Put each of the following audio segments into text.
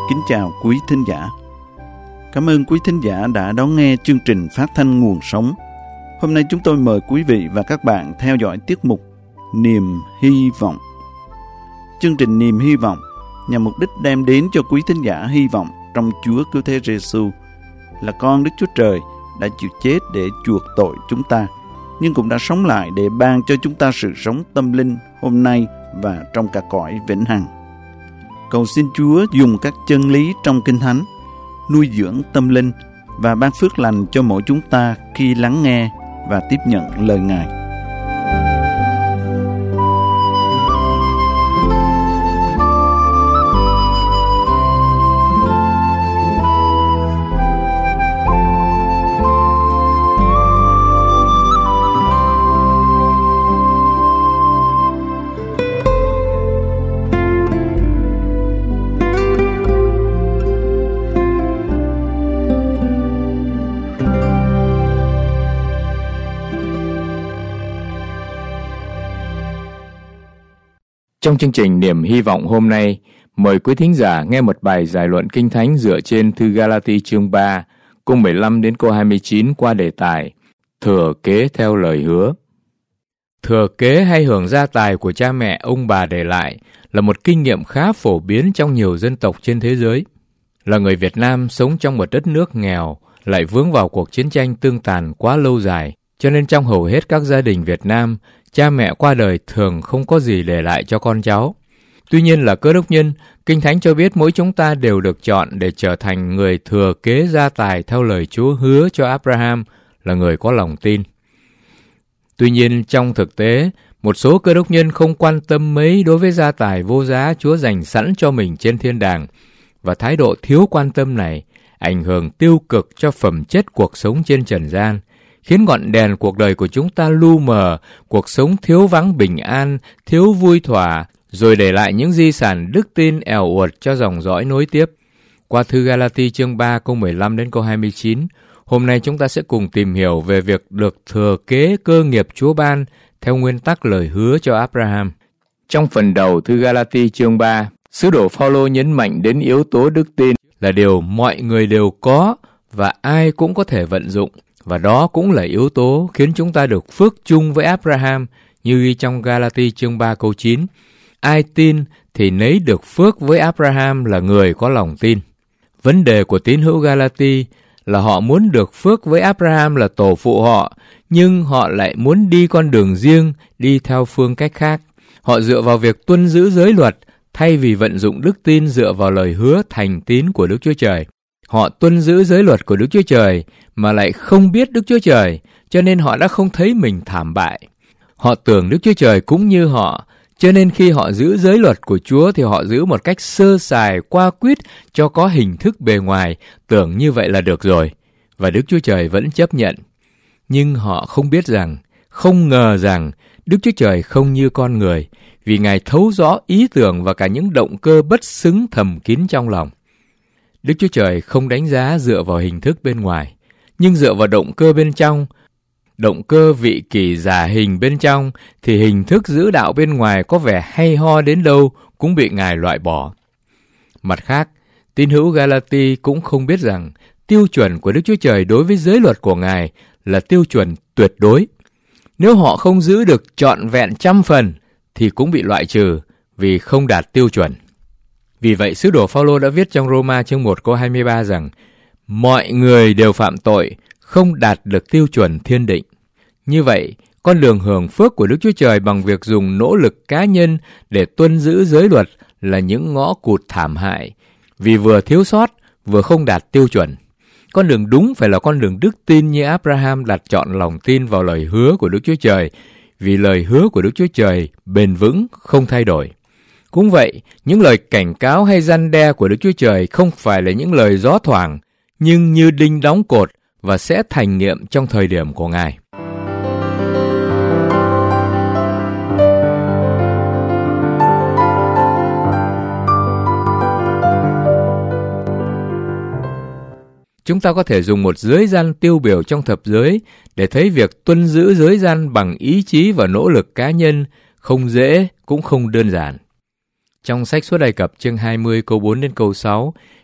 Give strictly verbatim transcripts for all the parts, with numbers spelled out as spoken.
kính chào quý thính giả. Cảm ơn quý thính giả đã đón nghe chương trình phát thanh Nguồn Sống. Hôm nay chúng tôi mời quý vị và các bạn theo dõi tiết mục Niềm Hy Vọng. Chương trình Niềm Hy Vọng nhằm mục đích đem đến cho quý thính giả hy vọng trong Chúa Cứu Thế Giêsu là con Đức Chúa Trời đã chịu chết để chuộc tội chúng ta, nhưng cũng đã sống lại để ban cho chúng ta sự sống tâm linh hôm nay và trong cả cõi vĩnh hằng. Cầu xin Chúa dùng các chân lý trong Kinh Thánh nuôi dưỡng tâm linh và ban phước lành cho mỗi chúng ta khi lắng nghe và tiếp nhận lời Ngài. Trong chương trình Niềm Hy Vọng hôm nay, mời quý thính giả nghe một bài giải luận Kinh Thánh dựa trên thư Ga-la-ti chương ba, câu mười lăm đến câu hai mươi chín qua đề tài Thừa kế theo lời hứa. Thừa kế hay hưởng gia tài của cha mẹ ông bà để lại là một kinh nghiệm khá phổ biến trong nhiều dân tộc trên thế giới. Là người Việt Nam sống trong một đất nước nghèo, lại vướng vào cuộc chiến tranh tương tàn quá lâu dài, cho nên trong hầu hết các gia đình Việt Nam, cha mẹ qua đời thường không có gì để lại cho con cháu. Tuy nhiên là Cơ Đốc nhân, Kinh Thánh cho biết mỗi chúng ta đều được chọn để trở thành người thừa kế gia tài theo lời Chúa hứa cho Abraham là người có lòng tin. Tuy nhiên trong thực tế, một số Cơ Đốc nhân không quan tâm mấy đối với gia tài vô giá Chúa dành sẵn cho mình trên thiên đàng, và thái độ thiếu quan tâm này ảnh hưởng tiêu cực cho phẩm chất cuộc sống trên trần gian, khiến ngọn đèn cuộc đời của chúng ta lu mờ, cuộc sống thiếu vắng bình an, thiếu vui thỏa, rồi để lại những di sản đức tin èo uột cho dòng dõi nối tiếp. Qua thư Ga-la-ti chương ba câu mười lăm đến câu hai mươi chín, hôm nay chúng ta sẽ cùng tìm hiểu về việc được thừa kế cơ nghiệp Chúa ban theo nguyên tắc lời hứa cho Abraham. Trong phần đầu thư Ga-la-ti chương ba, sứ đồ Phao-lô nhấn mạnh đến yếu tố đức tin là điều mọi người đều có và ai cũng có thể vận dụng. Và đó cũng là yếu tố khiến chúng ta được phước chung với Abraham, như ghi trong Ga-la-ti chương ba câu chín. Ai tin thì nấy được phước với Abraham là người có lòng tin. Vấn đề của tín hữu Ga-la-ti là họ muốn được phước với Abraham là tổ phụ họ, nhưng họ lại muốn đi con đường riêng, đi theo phương cách khác. Họ dựa vào việc tuân giữ giới luật, thay vì vận dụng đức tin dựa vào lời hứa thành tín của Đức Chúa Trời. Họ tuân giữ giới luật của Đức Chúa Trời mà lại không biết Đức Chúa Trời, cho nên họ đã không thấy mình thảm bại. Họ tưởng Đức Chúa Trời cũng như họ, cho nên khi họ giữ giới luật của Chúa thì họ giữ một cách sơ sài, qua quýt cho có hình thức bề ngoài, tưởng như vậy là được rồi. Và Đức Chúa Trời vẫn chấp nhận. Nhưng họ không biết rằng, không ngờ rằng Đức Chúa Trời không như con người, vì Ngài thấu rõ ý tưởng và cả những động cơ bất xứng thầm kín trong lòng. Đức Chúa Trời không đánh giá dựa vào hình thức bên ngoài, nhưng dựa vào động cơ bên trong. Động cơ vị kỷ giả hình bên trong thì hình thức giữ đạo bên ngoài có vẻ hay ho đến đâu cũng bị Ngài loại bỏ. Mặt khác, tín hữu Ga-la-ti cũng không biết rằng tiêu chuẩn của Đức Chúa Trời đối với giới luật của Ngài là tiêu chuẩn tuyệt đối. Nếu họ không giữ được trọn vẹn trăm phần thì cũng bị loại trừ vì không đạt tiêu chuẩn. Vì vậy, sứ đồ Phao-lô đã viết trong Roma chương một câu hai mươi ba rằng mọi người đều phạm tội, không đạt được tiêu chuẩn thiên định. Như vậy, con đường hưởng phước của Đức Chúa Trời bằng việc dùng nỗ lực cá nhân để tuân giữ giới luật là những ngõ cụt thảm hại, vì vừa thiếu sót, vừa không đạt tiêu chuẩn. Con đường đúng phải là con đường đức tin như Abraham đặt trọn lòng tin vào lời hứa của Đức Chúa Trời, vì lời hứa của Đức Chúa Trời bền vững, không thay đổi. Cũng vậy, những lời cảnh cáo hay răn đe của Đức Chúa Trời không phải là những lời gió thoảng, nhưng như đinh đóng cột và sẽ thành nghiệm trong thời điểm của Ngài. Chúng ta có thể dùng một giới răn tiêu biểu trong thập giới để thấy việc tuân giữ giới răn bằng ý chí và nỗ lực cá nhân không dễ cũng không đơn giản. Trong sách Xuất Ai Cập chương hai mươi câu bốn đến câu sáu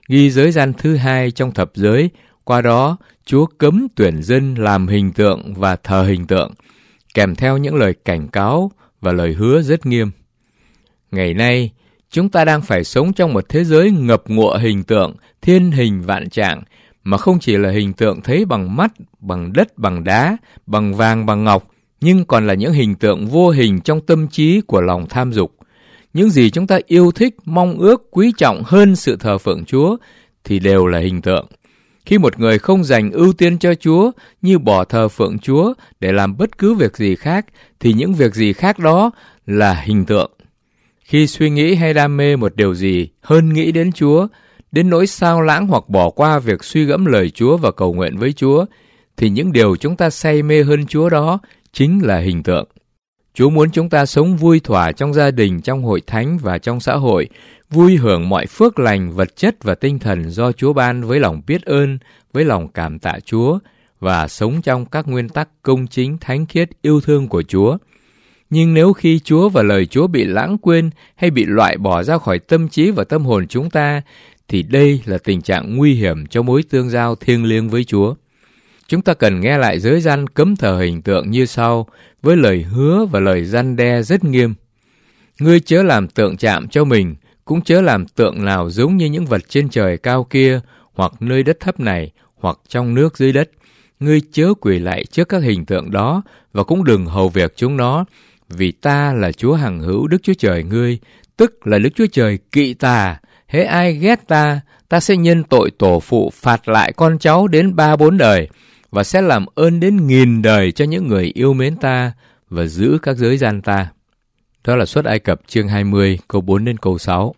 ghi giới gian thứ hai trong thập giới. Qua đó, Chúa cấm tuyển dân làm hình tượng và thờ hình tượng, kèm theo những lời cảnh cáo và lời hứa rất nghiêm. Ngày nay, chúng ta đang phải sống trong một thế giới ngập ngụa hình tượng, thiên hình vạn trạng, mà không chỉ là hình tượng thấy bằng mắt, bằng đất, bằng đá, bằng vàng, bằng ngọc, nhưng còn là những hình tượng vô hình trong tâm trí của lòng tham dục. Những gì chúng ta yêu thích, mong ước, quý trọng hơn sự thờ phượng Chúa thì đều là hình tượng. Khi một người không dành ưu tiên cho Chúa, như bỏ thờ phượng Chúa để làm bất cứ việc gì khác, thì những việc gì khác đó là hình tượng. Khi suy nghĩ hay đam mê một điều gì hơn nghĩ đến Chúa, đến nỗi sao lãng hoặc bỏ qua việc suy gẫm lời Chúa và cầu nguyện với Chúa, thì những điều chúng ta say mê hơn Chúa đó chính là hình tượng. Chúa muốn chúng ta sống vui thỏa trong gia đình, trong hội thánh và trong xã hội, vui hưởng mọi phước lành vật chất và tinh thần do Chúa ban với lòng biết ơn, với lòng cảm tạ Chúa và sống trong các nguyên tắc công chính, thánh khiết, yêu thương của Chúa. Nhưng nếu khi Chúa và lời Chúa bị lãng quên hay bị loại bỏ ra khỏi tâm trí và tâm hồn chúng ta, thì đây là tình trạng nguy hiểm cho mối tương giao thiêng liêng với Chúa. Chúng ta cần nghe lại giới răn cấm thờ hình tượng như sau, với lời hứa và lời răn đe rất nghiêm. Ngươi chớ làm tượng chạm cho mình, cũng chớ làm tượng nào giống như những vật trên trời cao kia, hoặc nơi đất thấp này, hoặc trong nước dưới đất. Ngươi chớ quỳ lạy trước các hình tượng đó, và cũng đừng hầu việc chúng nó, vì ta là Chúa hằng hữu Đức Chúa Trời ngươi, tức là Đức Chúa Trời kỵ ta. Hễ ai ghét ta, ta sẽ nhân tội tổ phụ phạt lại con cháu đến ba bốn đời, và sẽ làm ơn đến nghìn đời cho những người yêu mến ta và giữ các giới gian ta. Đó là Xuất Ai Cập chương hai mươi, câu bốn đến câu sáu.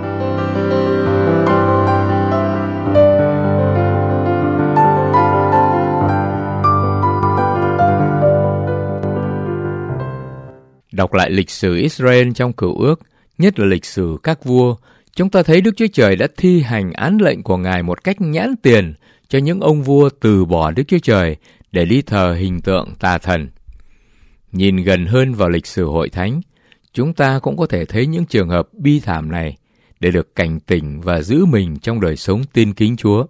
Đọc lại lịch sử Israel trong Cựu Ước, nhất là lịch sử các vua, chúng ta thấy Đức Chúa Trời đã thi hành án lệnh của Ngài một cách nhãn tiền cho những ông vua từ bỏ Đức Chúa Trời để đi thờ hình tượng tà thần. Nhìn gần hơn vào lịch sử hội thánh, chúng ta cũng có thể thấy những trường hợp bi thảm này để được cảnh tỉnh và giữ mình trong đời sống tin kính Chúa.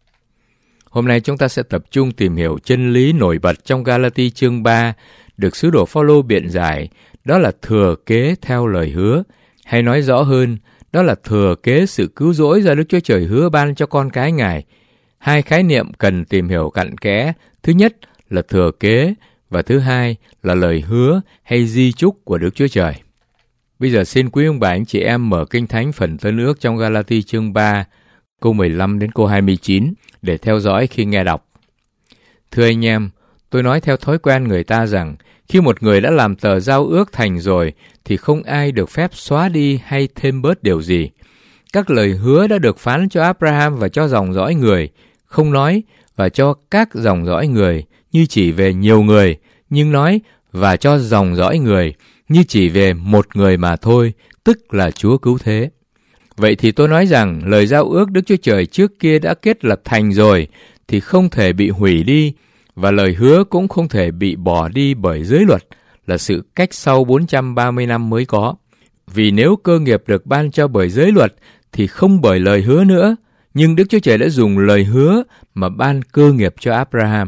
Hôm nay chúng ta sẽ tập trung tìm hiểu chân lý nổi bật trong Ga-la-ti chương ba, được sứ đồ Phao-lô biện giải, đó là thừa kế theo lời hứa, hay nói rõ hơn, đó là thừa kế sự cứu rỗi do Đức Chúa Trời hứa ban cho con cái Ngài. Hai khái niệm cần tìm hiểu cặn kẽ, thứ nhất là thừa kế, và thứ hai là lời hứa hay di chúc của Đức Chúa Trời. Bây giờ xin quý ông bà anh chị em mở Kinh Thánh phần Tân Ước trong Ga-la-ti chương ba, câu mười lăm đến câu hai mươi chín để theo dõi khi nghe đọc. Thưa anh em, tôi nói theo thói quen người ta rằng, khi một người đã làm tờ giao ước thành rồi, thì không ai được phép xóa đi hay thêm bớt điều gì. Các lời hứa đã được phán cho Abraham và cho dòng dõi người, không nói và cho các dòng dõi người như chỉ về nhiều người, nhưng nói và cho dòng dõi người như chỉ về một người mà thôi, tức là Chúa cứu thế. Vậy thì tôi nói rằng lời giao ước Đức Chúa Trời trước kia đã kết lập thành rồi thì không thể bị hủy đi, và lời hứa cũng không thể bị bỏ đi bởi giới luật, là sự cách sau bốn trăm ba mươi năm mới có. Vì nếu cơ nghiệp được ban cho bởi giới luật thì không bởi lời hứa nữa, nhưng Đức Chúa Trời đã dùng lời hứa mà ban cơ nghiệp cho Abraham.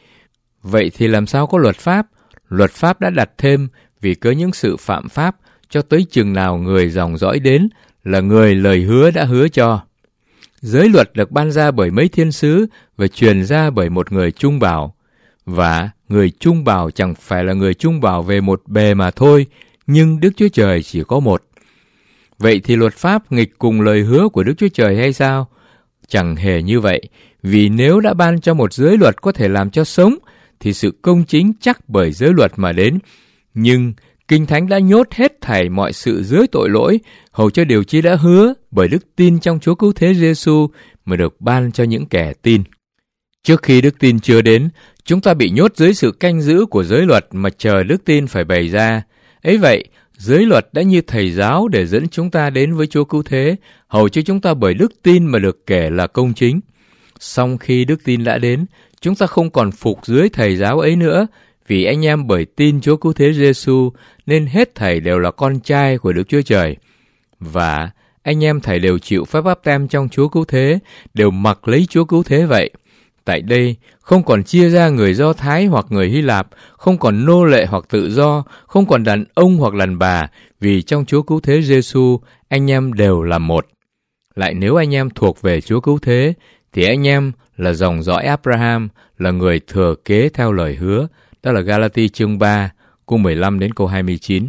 Vậy thì làm sao có luật pháp? Luật pháp đã đặt thêm vì có những sự phạm pháp cho tới chừng nào người dòng dõi đến là người lời hứa đã hứa cho. Giới luật được ban ra bởi mấy thiên sứ và truyền ra bởi một người trung bảo. Và người trung bảo chẳng phải là người trung bảo về một bề mà thôi, nhưng Đức Chúa Trời chỉ có một. Vậy thì luật pháp nghịch cùng lời hứa của Đức Chúa Trời hay sao? Chẳng hề như vậy, vì nếu đã ban cho một giới luật có thể làm cho sống, thì sự công chính chắc bởi giới luật mà đến. Nhưng Kinh Thánh đã nhốt hết thảy mọi sự dưới tội lỗi, hầu cho điều chi đã hứa bởi đức tin trong Chúa Cứu Thế Giêsu mà được ban cho những kẻ tin. Trước khi đức tin chưa đến, chúng ta bị nhốt dưới sự canh giữ của giới luật mà chờ đức tin phải bày ra. Ấy vậy, giới luật đã như thầy giáo để dẫn chúng ta đến với Chúa Cứu Thế, hầu cho chúng ta bởi đức tin mà được kể là công chính. Song khi đức tin đã đến, chúng ta không còn phục dưới thầy giáo ấy nữa, vì anh em bởi tin Chúa Cứu Thế Giêsu nên hết thảy đều là con trai của Đức Chúa Trời. Và anh em thảy đều chịu phép báp têm trong Chúa Cứu Thế, đều mặc lấy Chúa Cứu Thế vậy. Tại đây, không còn chia ra người Do Thái hoặc người Hy Lạp, không còn nô lệ hoặc tự do, không còn đàn ông hoặc đàn bà, vì trong Chúa Cứu Thế Giê-xu, anh em đều là một. Lại nếu anh em thuộc về Chúa Cứu Thế, thì anh em là dòng dõi Abraham, là người thừa kế theo lời hứa. Đó là Ga-la-ti chương ba, câu mười lăm đến câu hai mươi chín.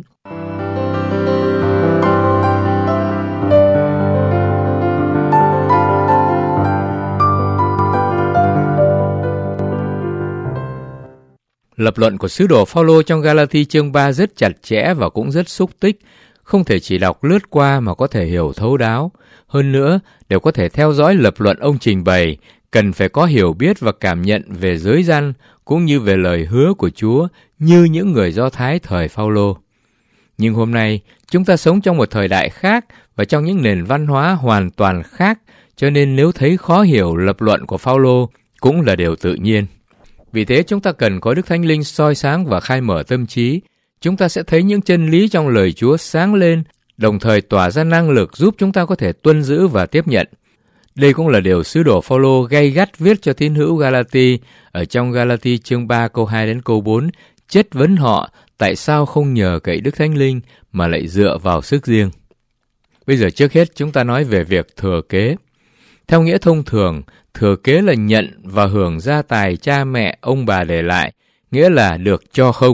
Lập luận của sứ đồ Phao-lô trong Ga-la-ti chương ba rất chặt chẽ và cũng rất xúc tích, không thể chỉ đọc lướt qua mà có thể hiểu thấu đáo. Hơn nữa, để có thể theo dõi lập luận ông trình bày, cần phải có hiểu biết và cảm nhận về giới răn cũng như về lời hứa của Chúa như những người Do Thái thời Phao-lô. Nhưng hôm nay, chúng ta sống trong một thời đại khác và trong những nền văn hóa hoàn toàn khác, cho nên nếu thấy khó hiểu lập luận của Phao-lô cũng là điều tự nhiên. Vì thế chúng ta cần có Đức Thánh Linh soi sáng và khai mở tâm trí. Chúng ta sẽ thấy những chân lý trong lời Chúa sáng lên, đồng thời tỏa ra năng lực giúp chúng ta có thể tuân giữ và tiếp nhận. Đây cũng là điều sứ đồ Phao-lô gay gắt viết cho tín hữu Ga-la-ti ở trong Ga-la-ti chương ba câu hai đến câu bốn, chất vấn họ tại sao không nhờ cậy Đức Thánh Linh mà lại dựa vào sức riêng. Bây giờ trước hết chúng ta nói về việc thừa kế. Theo nghĩa thông thường, thừa kế là nhận và hưởng gia tài cha mẹ ông bà để lại, nghĩa là được cho không.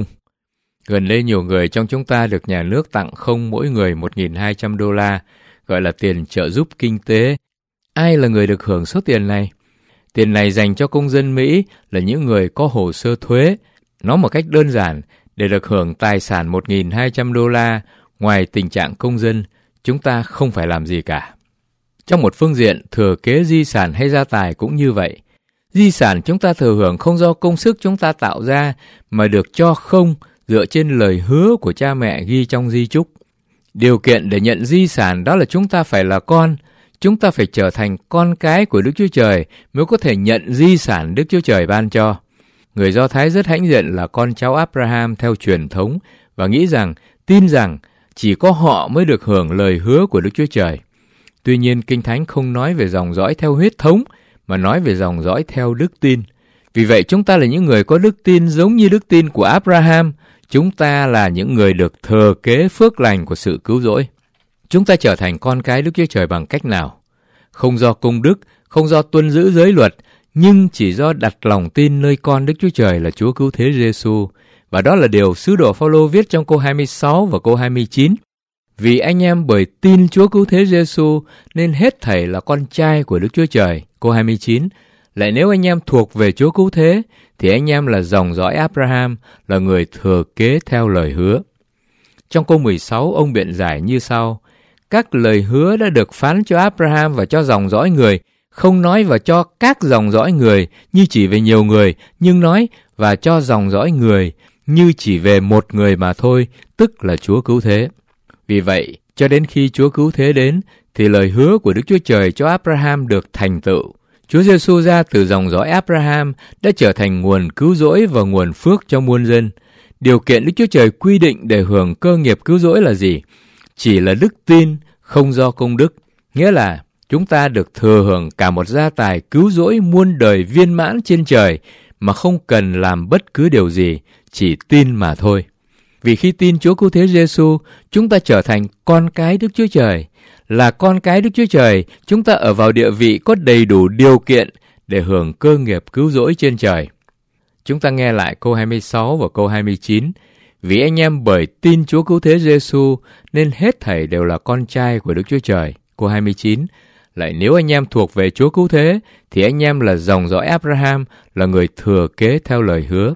Gần đây nhiều người trong chúng ta được nhà nước tặng không mỗi người một nghìn hai trăm đô la, gọi là tiền trợ giúp kinh tế. Ai là người được hưởng số tiền này? Tiền này dành cho công dân Mỹ là những người có hồ sơ thuế. Nói một cách đơn giản, để được hưởng tài sản một nghìn hai trăm đô la, ngoài tình trạng công dân, chúng ta không phải làm gì cả. Trong một phương diện, thừa kế di sản hay gia tài cũng như vậy. Di sản chúng ta thừa hưởng không do công sức chúng ta tạo ra, mà được cho không dựa trên lời hứa của cha mẹ ghi trong di chúc. Điều kiện để nhận di sản đó là chúng ta phải là con. Chúng ta phải trở thành con cái của Đức Chúa Trời mới có thể nhận di sản Đức Chúa Trời ban cho. Người Do Thái rất hãnh diện là con cháu Abraham theo truyền thống và nghĩ rằng, tin rằng chỉ có họ mới được hưởng lời hứa của Đức Chúa Trời. Tuy nhiên, Kinh Thánh không nói về dòng dõi theo huyết thống, mà nói về dòng dõi theo đức tin. Vì vậy, chúng ta là những người có đức tin giống như đức tin của Abraham. Chúng ta là những người được thừa kế phước lành của sự cứu rỗi. Chúng ta trở thành con cái Đức Chúa Trời bằng cách nào? Không do công đức, không do tuân giữ giới luật, nhưng chỉ do đặt lòng tin nơi con Đức Chúa Trời là Chúa Cứu Thế Giê-xu. Và đó là điều sứ đồ Phao-lô viết trong câu hai mươi sáu và câu hai mươi chín. Vì anh em bởi tin Chúa Cứu Thế Giê-xu nên hết thảy là con trai của Đức Chúa Trời. Câu hai mươi chín. Lại nếu anh em thuộc về Chúa Cứu Thế, thì anh em là dòng dõi Abraham, là người thừa kế theo lời hứa. Trong câu mười sáu, ông biện giải như sau. Các lời hứa đã được phán cho Abraham và cho dòng dõi người, không nói và cho các dòng dõi người như chỉ về nhiều người, nhưng nói và cho dòng dõi người như chỉ về một người mà thôi, tức là Chúa Cứu Thế. Vì vậy, cho đến khi Chúa Cứu Thế đến, thì lời hứa của Đức Chúa Trời cho Abraham được thành tựu. Chúa Giê-xu ra từ dòng dõi Abraham đã trở thành nguồn cứu rỗi và nguồn phước cho muôn dân. Điều kiện Đức Chúa Trời quy định để hưởng cơ nghiệp cứu rỗi là gì? Chỉ là đức tin, không do công đức. Nghĩa là chúng ta được thừa hưởng cả một gia tài cứu rỗi muôn đời viên mãn trên trời mà không cần làm bất cứ điều gì, chỉ tin mà thôi. Vì khi tin Chúa Cứu Thế Giê-xu, chúng ta trở thành con cái Đức Chúa Trời. Là con cái Đức Chúa Trời, chúng ta ở vào địa vị có đầy đủ điều kiện để hưởng cơ nghiệp cứu rỗi trên trời. Chúng ta nghe lại câu hai mươi sáu và câu hai mươi chín. Vì anh em bởi tin Chúa Cứu Thế Giê-xu nên hết thảy đều là con trai của Đức Chúa Trời. Câu hai mươi chín. Lại nếu anh em thuộc về Chúa Cứu Thế, thì anh em là dòng dõi Abraham, là người thừa kế theo lời hứa.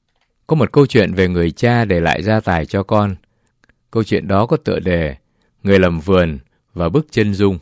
Có một câu chuyện về người cha để lại gia tài cho con. Câu chuyện đó có tựa đề Người làm vườn và bức chân dung.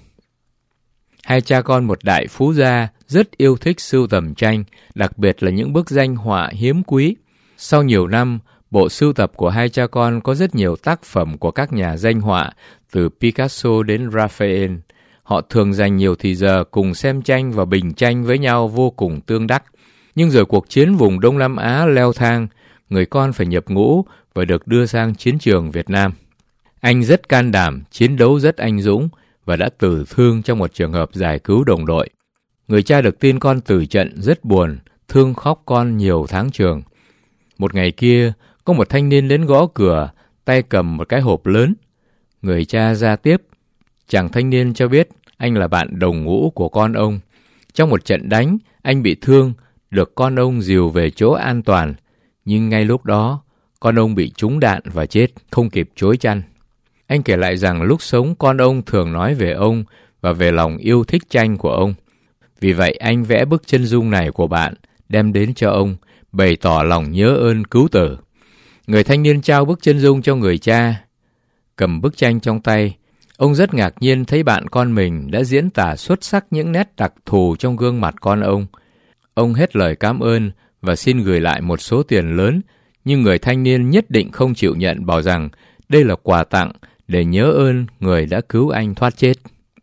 Hai cha con một đại phú gia rất yêu thích sưu tầm tranh, đặc biệt là những bức danh họa hiếm quý. Sau nhiều năm, bộ sưu tập của hai cha con có rất nhiều tác phẩm của các nhà danh họa, từ Picasso đến Raphael. Họ thường dành nhiều thời giờ cùng xem tranh và bình tranh với nhau vô cùng tương đắc. Nhưng rồi cuộc chiến vùng Đông Nam Á leo thang, người con phải nhập ngũ và được đưa sang chiến trường Việt Nam. Anh rất can đảm, chiến đấu rất anh dũng, và đã tử thương trong một trường hợp giải cứu đồng đội. Người cha được tin con tử trận rất buồn, thương khóc con nhiều tháng trường. Một ngày kia, có một thanh niên đến gõ cửa, tay cầm một cái hộp lớn. Người cha ra tiếp. Chàng thanh niên cho biết anh là bạn đồng ngũ của con ông. Trong một trận đánh, anh bị thương, được con ông dìu về chỗ an toàn. Nhưng ngay lúc đó, con ông bị trúng đạn và chết, không kịp chối chăn. Anh kể lại rằng lúc sống con ông thường nói về ông và về lòng yêu thích tranh của ông. Vì vậy anh vẽ bức chân dung này của bạn, đem đến cho ông, bày tỏ lòng nhớ ơn cứu tử. Người thanh niên trao bức chân dung cho người cha. Cầm bức tranh trong tay, ông rất ngạc nhiên thấy bạn con mình đã diễn tả xuất sắc những nét đặc thù trong gương mặt con ông. Ông hết lời cảm ơn và xin gửi lại một số tiền lớn, nhưng người thanh niên nhất định không chịu nhận, bảo rằng đây là quà tặng để nhớ ơn người đã cứu anh thoát chết.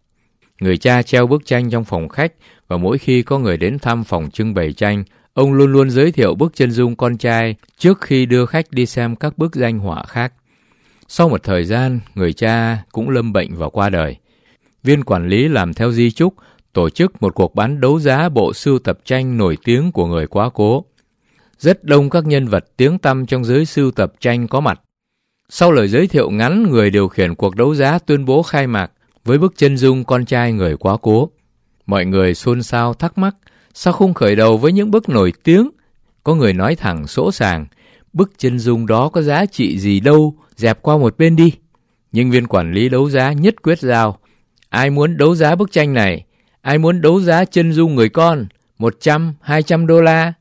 Người cha treo bức tranh trong phòng khách, và mỗi khi có người đến thăm phòng trưng bày tranh, ông luôn luôn giới thiệu bức chân dung con trai trước khi đưa khách đi xem các bức danh họa khác. Sau một thời gian, người cha cũng lâm bệnh và qua đời. Viên quản lý làm theo di chúc, tổ chức một cuộc bán đấu giá bộ sưu tập tranh nổi tiếng của người quá cố. Rất đông các nhân vật tiếng tăm trong giới sưu tập tranh có mặt. Sau lời giới thiệu ngắn, người điều khiển cuộc đấu giá tuyên bố khai mạc với bức chân dung con trai người quá cố. Mọi người xôn xao thắc mắc, sao không khởi đầu với những bức nổi tiếng? Có người nói thẳng sỗ sàng, bức chân dung đó có giá trị gì đâu, dẹp qua một bên đi. Nhưng viên quản lý đấu giá nhất quyết giao, ai muốn đấu giá bức tranh này? Ai muốn đấu giá chân dung người con? một trăm, hai trăm đô la.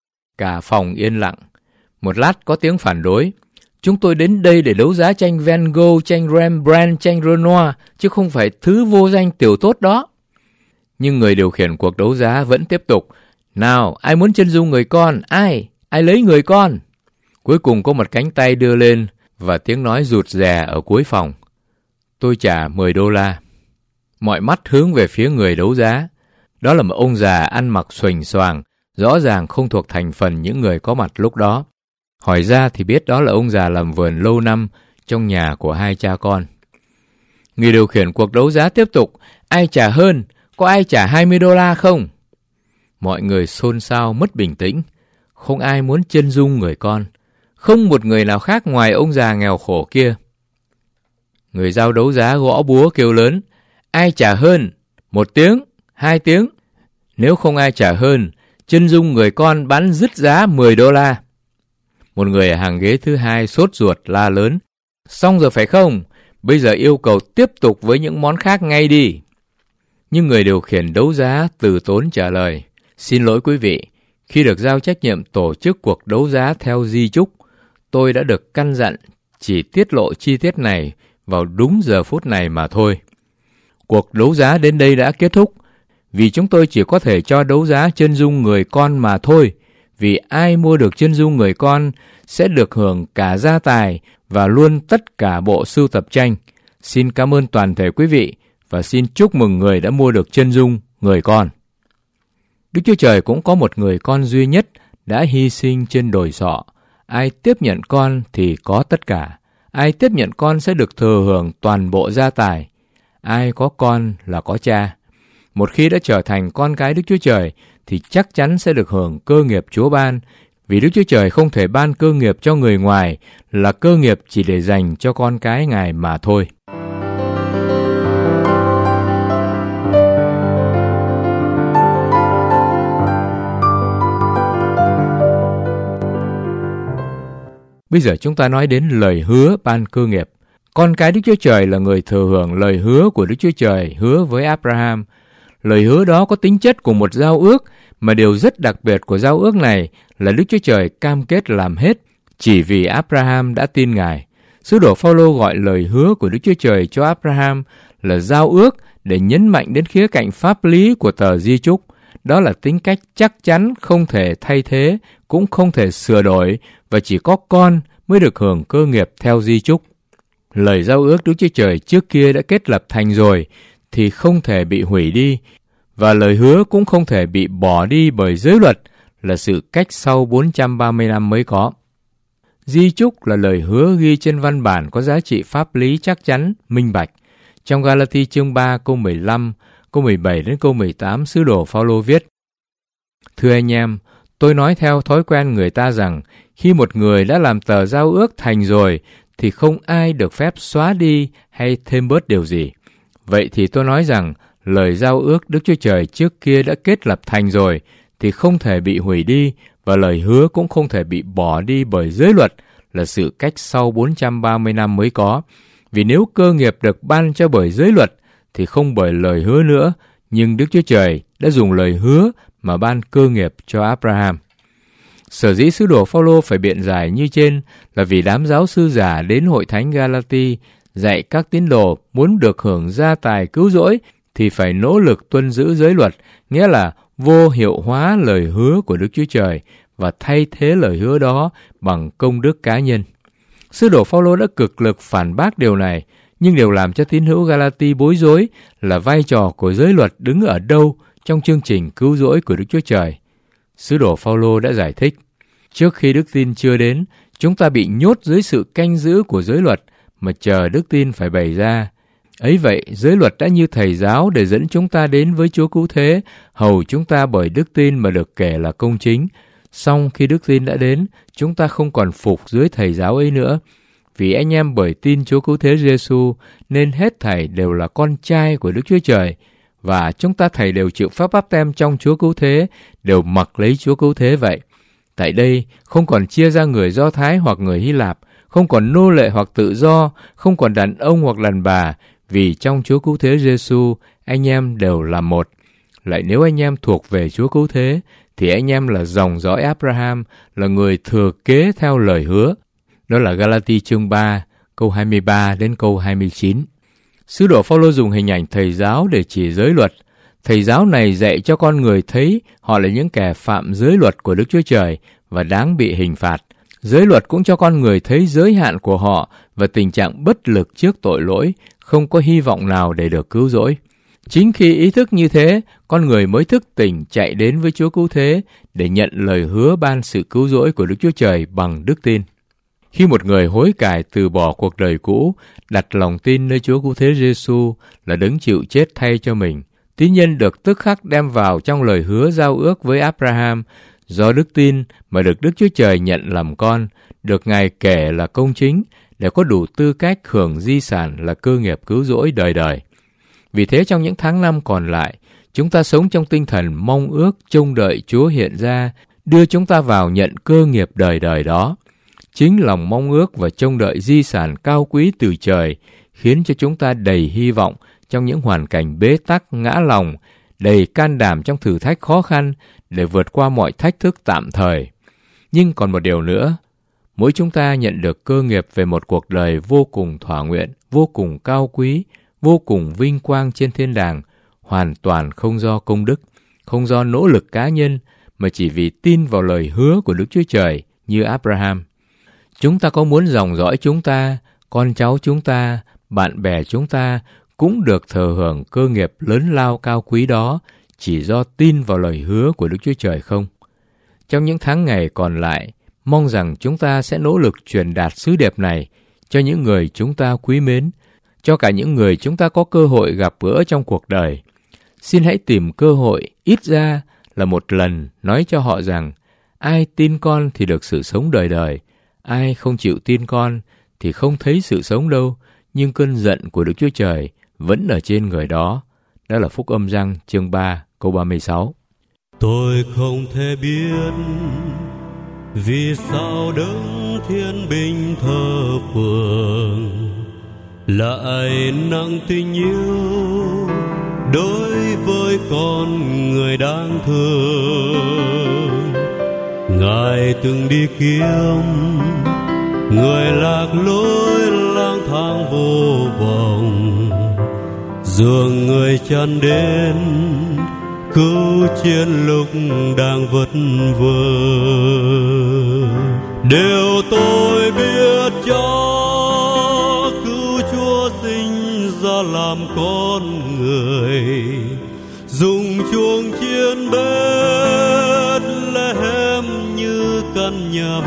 Cả phòng yên lặng. Một lát có tiếng phản đối. Chúng tôi đến đây để đấu giá tranh Van Gogh, tranh Rembrandt, tranh Renoir, chứ không phải thứ vô danh tiểu tốt đó. Nhưng người điều khiển cuộc đấu giá vẫn tiếp tục. Nào, ai muốn chân dung người con? Ai? Ai lấy người con? Cuối cùng có một cánh tay đưa lên và tiếng nói rụt rè ở cuối phòng. Tôi trả mười đô la. Mọi mắt hướng về phía người đấu giá. Đó là một ông già ăn mặc xuềnh xoàng, rõ ràng không thuộc thành phần những người có mặt lúc đó. Hỏi ra thì biết đó là ông già làm vườn lâu năm trong nhà của hai cha con. Người điều khiển cuộc đấu giá tiếp tục. Ai trả hơn? Có ai trả hai mươi đô la không? Mọi người xôn xao mất bình tĩnh. Không ai muốn chân dung người con. Không một người nào khác ngoài ông già nghèo khổ kia. Người giao đấu giá gõ búa kêu lớn. Ai trả hơn? Một tiếng, hai tiếng. Nếu không ai trả hơn, chân dung người con bán dứt giá mười đô la. Một người ở hàng ghế thứ hai sốt ruột la lớn. Xong rồi phải không? Bây giờ yêu cầu tiếp tục với những món khác ngay đi. Nhưng người điều khiển đấu giá từ tốn trả lời. Xin lỗi quý vị, khi được giao trách nhiệm tổ chức cuộc đấu giá theo di chúc, tôi đã được căn dặn chỉ tiết lộ chi tiết này vào đúng giờ phút này mà thôi. Cuộc đấu giá đến đây đã kết thúc, vì chúng tôi chỉ có thể cho đấu giá chân dung người con mà thôi, vì ai mua được chân dung người con sẽ được hưởng cả gia tài và luôn tất cả bộ sưu tập tranh. Xin cảm ơn toàn thể quý vị và xin chúc mừng người đã mua được chân dung người con. Đức Chúa Trời cũng có một người con duy nhất đã hy sinh trên đồi sọ. Ai tiếp nhận con thì có tất cả. Ai tiếp nhận con sẽ được thừa hưởng toàn bộ gia tài. Ai có con là có cha. Một khi đã trở thành con cái Đức Chúa Trời thì chắc chắn sẽ được hưởng cơ nghiệp Chúa ban, vì Đức Chúa Trời không thể ban cơ nghiệp cho người ngoài, là cơ nghiệp chỉ để dành cho con cái Ngài mà thôi. Bây giờ chúng ta nói đến lời hứa ban cơ nghiệp. Con cái Đức Chúa Trời là người thừa hưởng lời hứa của Đức Chúa Trời hứa với Abraham. Lời hứa đó có tính chất của một giao ước, mà điều rất đặc biệt của giao ước này là Đức Chúa Trời cam kết làm hết chỉ vì Abraham đã tin Ngài. Sứ đồ Phao-lô gọi lời hứa của Đức Chúa Trời cho Abraham là giao ước để nhấn mạnh đến khía cạnh pháp lý của tờ di chúc. Đó là tính cách chắc chắn, không thể thay thế, cũng không thể sửa đổi, và chỉ có con mới được hưởng cơ nghiệp theo di chúc. Lời giao ước Đức Chúa Trời trước kia đã kết lập thành rồi thì không thể bị hủy đi, và lời hứa cũng không thể bị bỏ đi bởi giới luật, là sự cách sau bốn trăm ba mươi năm mới có. Di chúc là lời hứa ghi trên văn bản có giá trị pháp lý chắc chắn, minh bạch. Trong Galati chương ba câu mười lăm, câu mười bảy đến câu mười tám, sứ đồ Phao-lô viết: Thưa anh em, tôi nói theo thói quen người ta rằng khi một người đã làm tờ giao ước thành rồi thì không ai được phép xóa đi hay thêm bớt điều gì. Vậy thì tôi nói rằng lời giao ước Đức Chúa Trời trước kia đã kết lập thành rồi thì không thể bị hủy đi, và lời hứa cũng không thể bị bỏ đi bởi giới luật, là sự cách sau bốn trăm ba mươi năm mới có. Vì nếu cơ nghiệp được ban cho bởi giới luật thì không bởi lời hứa nữa, nhưng Đức Chúa Trời đã dùng lời hứa mà ban cơ nghiệp cho Abraham. Sở dĩ sứ đồ Phao-lô phải biện giải như trên là vì đám giáo sư giả đến hội thánh Galati dạy các tín đồ muốn được hưởng gia tài cứu rỗi thì phải nỗ lực tuân giữ giới luật, nghĩa là vô hiệu hóa lời hứa của Đức Chúa Trời và thay thế lời hứa đó bằng công đức cá nhân. Sứ đồ Phao-lô đã cực lực phản bác điều này, nhưng điều làm cho tín hữu Galati bối rối là vai trò của giới luật đứng ở đâu trong chương trình cứu rỗi của Đức Chúa Trời. Sứ đồ Phao-lô đã giải thích: trước khi đức tin chưa đến, chúng ta bị nhốt dưới sự canh giữ của giới luật mà chờ đức tin phải bày ra. Ấy vậy, giới luật đã như thầy giáo để dẫn chúng ta đến với Chúa Cứu Thế, hầu chúng ta bởi đức tin mà được kể là công chính. Song khi đức tin đã đến, chúng ta không còn phục dưới thầy giáo ấy nữa. Vì anh em bởi tin Chúa Cứu Thế Giê-xu nên hết thảy đều là con trai của Đức Chúa Trời, và chúng ta thảy đều chịu phép báp têm trong Chúa Cứu Thế, đều mặc lấy Chúa Cứu Thế vậy. Tại đây không còn chia ra người Do Thái hoặc người Hy Lạp, không còn nô lệ hoặc tự do, không còn đàn ông hoặc đàn bà, vì trong Chúa Cứu Thế Giê-xu anh em đều là một. Lại nếu anh em thuộc về Chúa Cứu Thế thì anh em là dòng dõi Abraham, là người thừa kế theo lời hứa. Đó là Galati chương ba, câu hai mươi ba đến câu hai mươi chín. Sứ đồ Phao-lô dùng hình ảnh thầy giáo để chỉ giới luật. Thầy giáo này dạy cho con người thấy họ là những kẻ phạm giới luật của Đức Chúa Trời và đáng bị hình phạt. Giới luật cũng cho con người thấy giới hạn của họ và tình trạng bất lực trước tội lỗi, không có hy vọng nào để được cứu rỗi. Chính khi ý thức như thế, con người mới thức tỉnh chạy đến với Chúa Cứu Thế để nhận lời hứa ban sự cứu rỗi của Đức Chúa Trời bằng đức tin. Khi một người hối cải từ bỏ cuộc đời cũ, đặt lòng tin nơi Chúa Cứu Thế Giê-xu là đấng chịu chết thay cho mình, tín nhân được tức khắc đem vào trong lời hứa giao ước với Abraham, do đức tin mà được Đức Chúa Trời nhận làm con, được Ngài kể là công chính để có đủ tư cách hưởng di sản là cơ nghiệp cứu rỗi đời đời. Vì thế trong những tháng năm còn lại, chúng ta sống trong tinh thần mong ước trông đợi Chúa hiện ra, đưa chúng ta vào nhận cơ nghiệp đời đời đó. Chính lòng mong ước và trông đợi di sản cao quý từ trời khiến cho chúng ta đầy hy vọng trong những hoàn cảnh bế tắc ngã lòng, đầy can đảm trong thử thách khó khăn để vượt qua mọi thách thức tạm thời. Nhưng còn một điều nữa, mỗi chúng ta nhận được cơ nghiệp về một cuộc đời vô cùng thỏa nguyện, vô cùng cao quý, vô cùng vinh quang trên thiên đàng, hoàn toàn không do công đức, không do nỗ lực cá nhân, mà chỉ vì tin vào lời hứa của Đức Chúa Trời như Abraham. Chúng ta có muốn dòng dõi chúng ta, con cháu chúng ta, bạn bè chúng ta cũng được thờ hưởng cơ nghiệp lớn lao cao quý đó chỉ do tin vào lời hứa của Đức Chúa Trời không? Trong những tháng ngày còn lại, mong rằng chúng ta sẽ nỗ lực truyền đạt sứ điệp này cho những người chúng ta quý mến, cho cả những người chúng ta có cơ hội gặp gỡ trong cuộc đời. Xin hãy tìm cơ hội, ít ra là một lần, nói cho họ rằng ai tin con thì được sự sống đời đời, ai không chịu tin con thì không thấy sự sống đâu, nhưng cơn giận của Đức Chúa Trời vẫn ở trên người đó. Đó là Phúc Âm Giăng chương ba câu ba mươi sáu. Tôi không thể biết vì sao đấng thiên binh thờ phượng lại nặng tình yêu đối với con người đáng thương. Ngài từng đi kiếm người lạc lối lang thang vô vọng, dường người chân đến cứu chiến lúc đang vất vơ. Điều tôi biết cho cứu Chúa sinh ra làm con người, dùng chuông chiên Bethlehem như căn nhà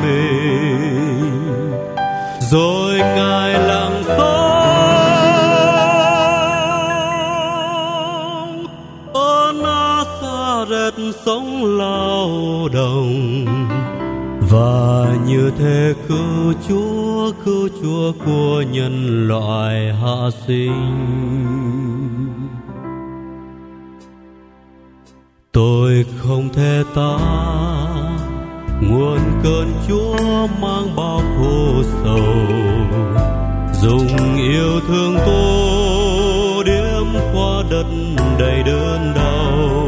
mình, rồi Ngài lặng sống nhân loại hạ sinh. Tôi không thể tả nguồn cơn Chúa mang bao khổ sầu, dùng yêu thương tô điểm qua đất đầy đớn đau.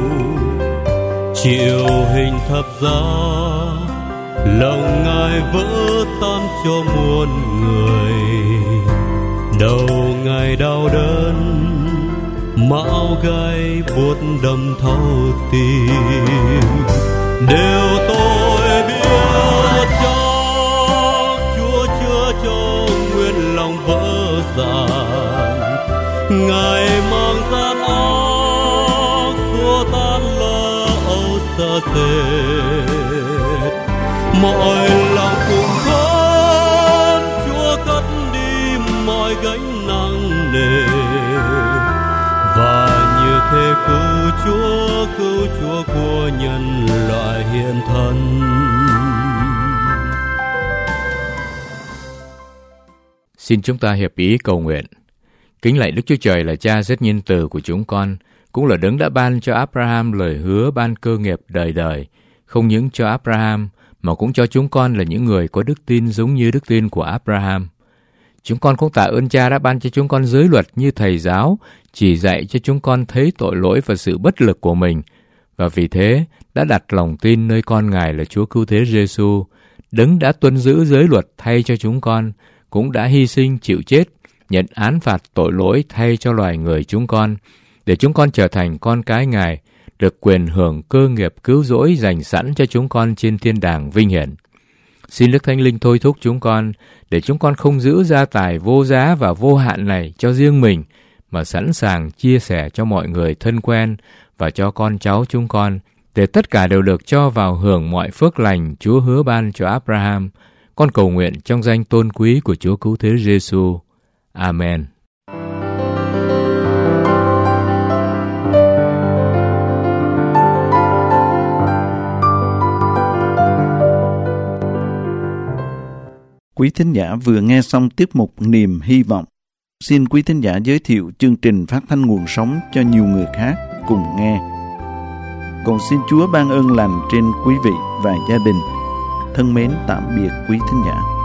Chịu hình thập giá, lòng Ngài vỡ tan cho muôn người. Đầu Ngài đau đớn, mão gai buốt đâm thấu tim. Đều tôi biết chắc Chúa chữa cho nguyên lòng vỡ dạn. Ngài mang gian ác xua tan lo âu sợ sệt. Mọi lòng cùng khốn, Chúa cất đi mọi gánh nặng nề. Và như thế cứu Chúa, cứu Chúa của nhân loại hiện thân. Xin chúng ta hiệp ý cầu nguyện. Kính lạy Đức Chúa Trời là Cha rất nhân từ của chúng con, cũng là Đấng đã ban cho Abraham lời hứa ban cơ nghiệp đời đời, không những cho Abraham mà cũng cho chúng con là những người có đức tin giống như đức tin của Abraham. Chúng con cũng tạ ơn Cha đã ban cho chúng con giới luật như thầy giáo, chỉ dạy cho chúng con thấy tội lỗi và sự bất lực của mình, và vì thế đã đặt lòng tin nơi con Ngài là Chúa Cứu Thế Giêsu, Đấng đã tuân giữ giới luật thay cho chúng con, cũng đã hy sinh chịu chết, nhận án phạt tội lỗi thay cho loài người chúng con, để chúng con trở thành con cái Ngài, được quyền hưởng cơ nghiệp cứu rỗi dành sẵn cho chúng con trên thiên đàng vinh hiển. Xin Đức Thánh Linh thôi thúc chúng con, để chúng con không giữ gia tài vô giá và vô hạn này cho riêng mình, mà sẵn sàng chia sẻ cho mọi người thân quen và cho con cháu chúng con, để tất cả đều được cho vào hưởng mọi phước lành Chúa hứa ban cho Abraham. Con cầu nguyện trong danh tôn quý của Chúa Cứu Thế Giêsu. Amen. Quý thính giả vừa nghe xong tiết mục Niềm Hy Vọng. Xin quý thính giả giới thiệu chương trình phát thanh nguồn sống cho nhiều người khác cùng nghe. Còn xin Chúa ban ơn lành trên quý vị và gia đình. Thân mến tạm biệt quý thính giả.